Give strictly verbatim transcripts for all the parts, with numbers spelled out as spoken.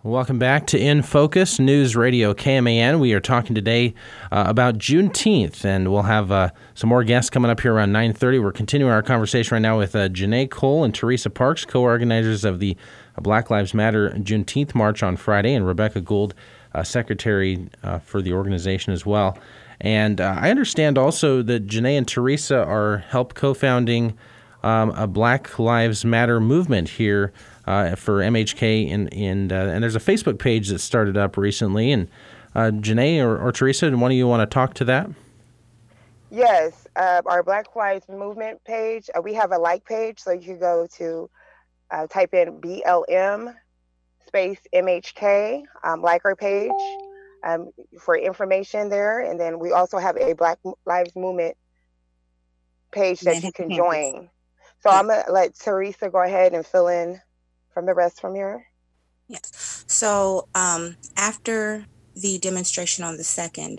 Welcome back to In Focus News Radio K M A N. We are talking today uh, about Juneteenth, and we'll have uh, some more guests coming up here around nine thirty. We're continuing our conversation right now with uh, Janae Cole and Teresa Parks, co-organizers of the Black Lives Matter Juneteenth March on Friday, and Rebecca Gould, uh, secretary uh, for the organization as well. And uh, I understand also that Janae and Teresa are help co-founding um, a Black Lives Matter movement here Uh, for M H K, and and, uh, and there's a Facebook page that started up recently. And uh, Janae or, or Teresa, one of you want to talk to that? Yes, uh, our Black Lives Movement page. Uh, we have a like page, so you can go to uh, type in B L M space M H K, um, like our page um, for information there. And then we also have a Black Lives Movement page that you can join. So I'm gonna let Teresa go ahead and fill in from the rest from here. Yes. So um, after the demonstration on the second,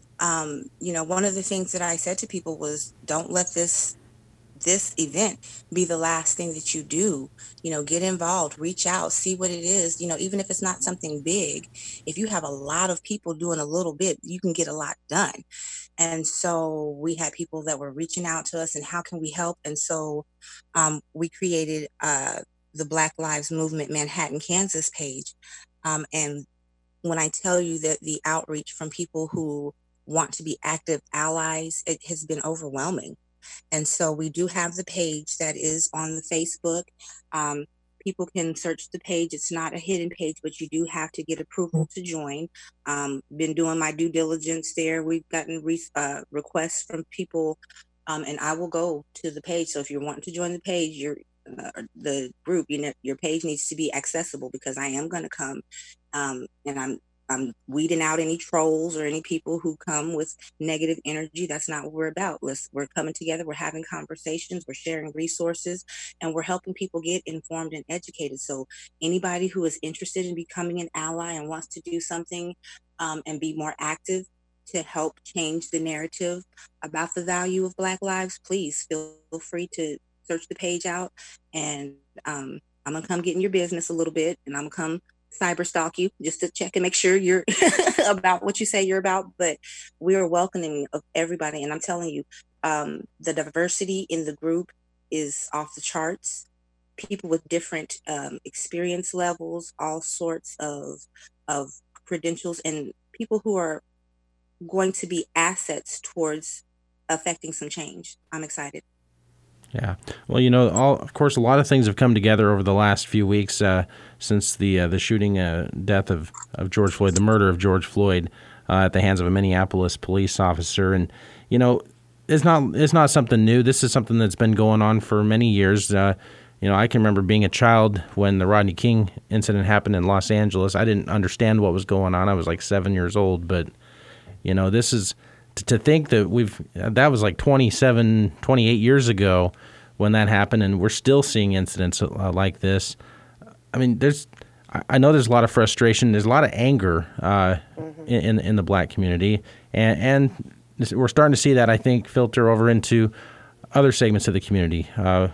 um, you know, one of the things that I said to people was, don't let this this event be the last thing that you do. You know, get involved, reach out, see what it is. You know, even if it's not something big, if you have a lot of people doing a little bit, you can get a lot done. And so we had people that were reaching out to us and how can we help? And so um, we created uh, the Black Lives Movement Manhattan, Kansas page. Um, and when I tell you that the outreach from people who want to be active allies, it has been overwhelming. And so we do have the page that is on the Facebook. Um, people can search the page. It's not a hidden page, but you do have to get approval to join. Um, been doing my due diligence there. We've gotten re- uh, requests from people, um, and I will go to the page. So if you're wanting to join the page, you're Uh, the group, you know, your page needs to be accessible because I am going to come, um, and I'm I'm weeding out any trolls or any people who come with negative energy. That's not what we're about. Let's, we're coming together, we're having conversations, we're sharing resources, and we're helping people get informed and educated. So anybody who is interested in becoming an ally and wants to do something um, and be more active to help change the narrative about the value of Black lives, please feel free to search the page out, and um, I'm gonna come get in your business a little bit, and I'm gonna come cyber stalk you just to check and make sure you're about what you say you're about. But we are welcoming of everybody, and I'm telling you, um, the diversity in the group is off the charts. People with different um, experience levels, all sorts of of credentials, and people who are going to be assets towards affecting some change. I'm excited. Yeah. Well, you know, all, of course, a lot of things have come together over the last few weeks uh, since the uh, the shooting uh, death of, of George Floyd, the murder of George Floyd uh, at the hands of a Minneapolis police officer. And, you know, it's not it's not something new. This is something that's been going on for many years. Uh, you know, I can remember being a child when the Rodney King incident happened in Los Angeles. I didn't understand what was going on. I was like seven years old. But, you know, this is... to think that we've that was like twenty-seven, twenty-eight years ago when that happened, and we're still seeing incidents uh, like this. I mean, there's I know there's a lot of frustration, there's a lot of anger uh, mm-hmm. in in the Black community, and and we're starting to see that, I think, filter over into other segments of the community. Uh,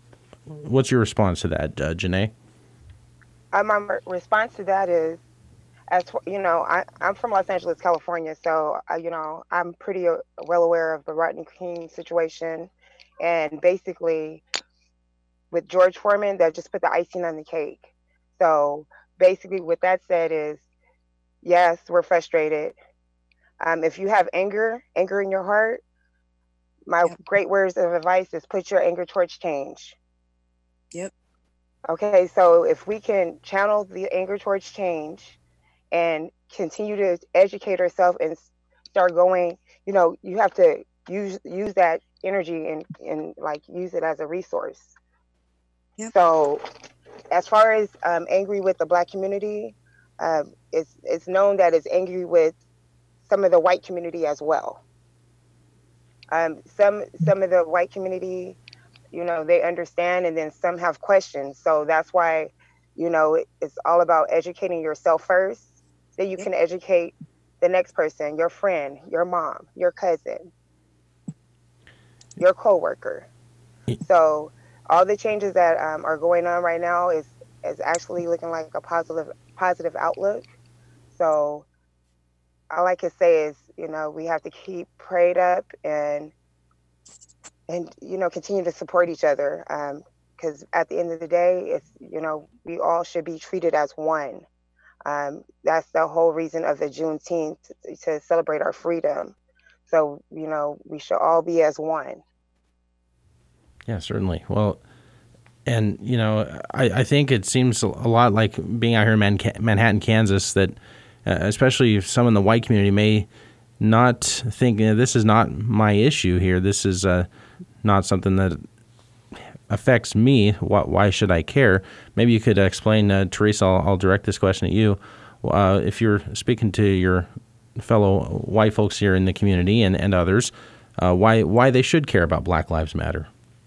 what's your response to that, uh, Janae? Um, my response to that is, as you know, I, I'm from Los Angeles, California, so uh, you know, I'm pretty uh, well aware of the Rodney King situation, and basically with George Foreman, that just put the icing on the cake. So basically, with that said, is yes, we're frustrated. Um, if you have anger, anger in your heart, my yep. great words of advice is put your anger towards change. Yep. Okay, so if we can channel the anger towards change and continue to educate ourselves and start going, you know, you have to use use that energy and, and like use it as a resource. Yep. So as far as um, angry with the Black community, um, it's, it's known that it's angry with some of the white community as well. Um, some some of the white community, you know, they understand, and then some have questions. So that's why, you know, it, it's all about educating yourself first. Then you can educate the next person, your friend, your mom, your cousin, your coworker. So all the changes that um, are going on right now is is actually looking like a positive positive outlook. So all I can say is, you know, we have to keep prayed up and and you know continue to support each other. Because at the end of the day, it's you know we all should be treated as one. Um, that's the whole reason of the Juneteenth to, to celebrate our freedom. So you know we should all be as one. Yeah, certainly. Well, and you know, I, I think it seems a lot like being out here in Man- Manhattan, Kansas, that uh, especially if some in the white community may not think, you know, this is not my issue here. This is uh, not something that affects me. Why, why should I care? Maybe you could explain, uh, Teresa. I'll, I'll direct this question at you. Uh, if you're speaking to your fellow white folks here in the community and, and others, uh, why why they should care about Black Lives Matter.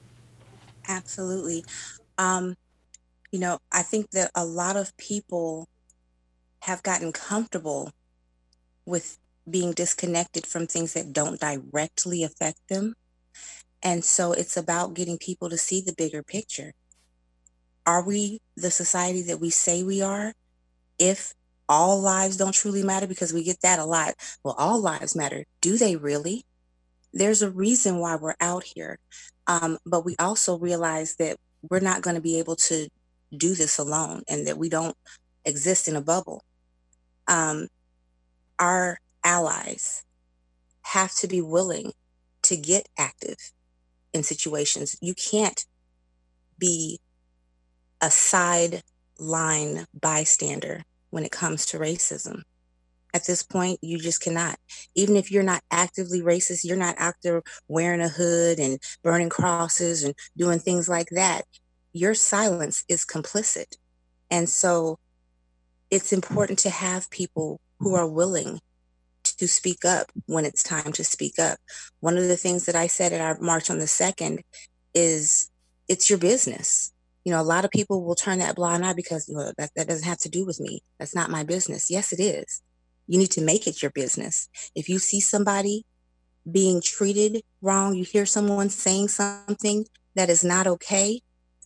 Absolutely. Um, you know, I think that a lot of people have gotten comfortable with being disconnected from things that don't directly affect them. And so it's about getting people to see the bigger picture. Are we the society that we say we are? If all lives don't truly matter, because we get that a lot. Well, all lives matter. Do they really? There's a reason why we're out here. Um, but we also realize that we're not going to be able to do this alone and that we don't exist in a bubble. Um, our allies have to be willing to get active in situations. You can't be a sideline bystander when it comes to racism. At this point, you just cannot. Even if you're not actively racist, you're not out there wearing a hood and burning crosses and doing things like that. Your silence is complicit. And so it's important to have people who are willing to speak up when it's time to speak up. One of the things that I said at our March on the second is it's your business. You know, a lot of people will turn that blind eye because, well, that, that doesn't have to do with me. That's not my business. Yes, it is. You need to make it your business. If you see somebody being treated wrong, you hear someone saying something that is not okay,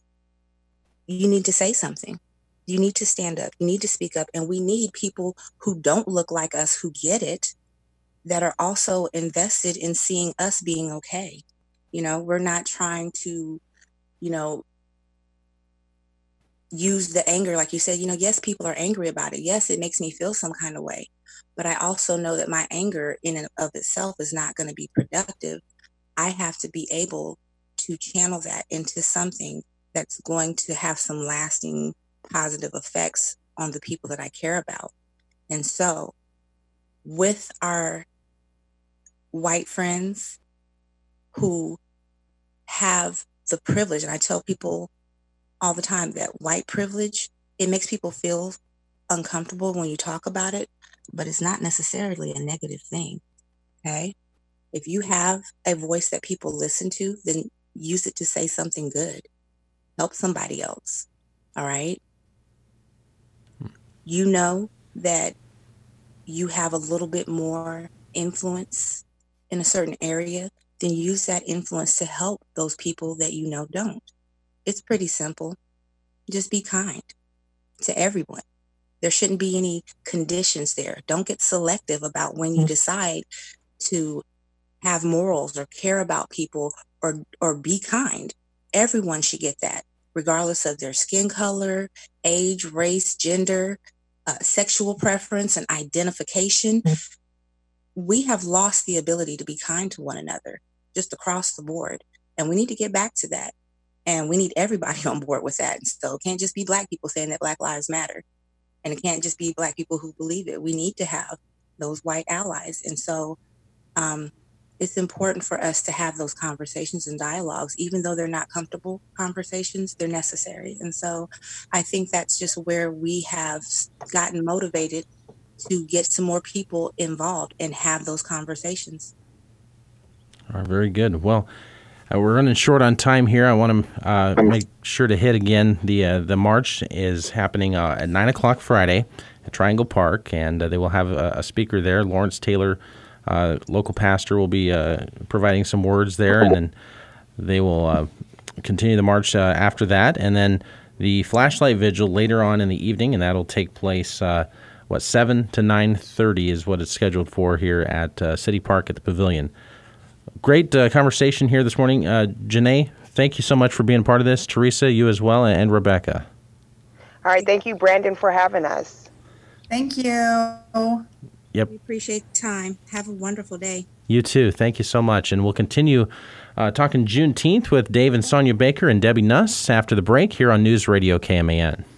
you need to say something. You need to stand up. You need to speak up. And we need people who don't look like us, who get it, that are also invested in seeing us being okay. You know, we're not trying to, you know, use the anger, like you said, you know, yes, people are angry about it. Yes, it makes me feel some kind of way. But I also know that my anger in and of itself is not going to be productive. I have to be able to channel that into something that's going to have some lasting positive effects on the people that I care about. And so with our white friends who have the privilege, and I tell people all the time that white privilege, it makes people feel uncomfortable when you talk about it, but it's not necessarily a negative thing, okay? If you have a voice that people listen to, then use it to say something good. Help somebody else, all right? You know that you have a little bit more influence in a certain area, then use that influence to help those people that you know don't. It's pretty simple. Just be kind to everyone. There shouldn't be any conditions there. Don't get selective about when you decide to have morals or care about people or or be kind. Everyone should get that, regardless of their skin color, age, race, gender, uh, sexual preference, and identification. We have lost the ability to be kind to one another just across the board. And we need to get back to that. And we need everybody on board with that. And so it can't just be Black people saying that Black Lives Matter. And it can't just be Black people who believe it. We need to have those white allies. And so um, it's important for us to have those conversations and dialogues, even though they're not comfortable conversations, they're necessary. And so I think that's just where we have gotten motivated to get some more people involved and have those conversations. All right, very good. Well, uh, we're running short on time here. I want to uh, make sure to hit again. The uh, the march is happening uh, at nine o'clock Friday at Triangle Park, and uh, they will have a, a speaker there. Lawrence Taylor, uh, local pastor, will be uh, providing some words there, and then they will uh, continue the march uh, after that. And then the flashlight vigil later on in the evening, and that'll take place, uh, what, seven to nine thirty is what it's scheduled for here at uh, City Park at the Pavilion. Great uh, conversation here this morning. Uh, Janae, thank you so much for being part of this. Teresa, you as well, and Rebecca. All right. Thank you, Brandon, for having us. Thank you. Yep. We appreciate the time. Have a wonderful day. You too. Thank you so much. And we'll continue uh, talking Juneteenth with Dave and Sonia Baker and Debbie Nuss after the break here on News Radio K M A N.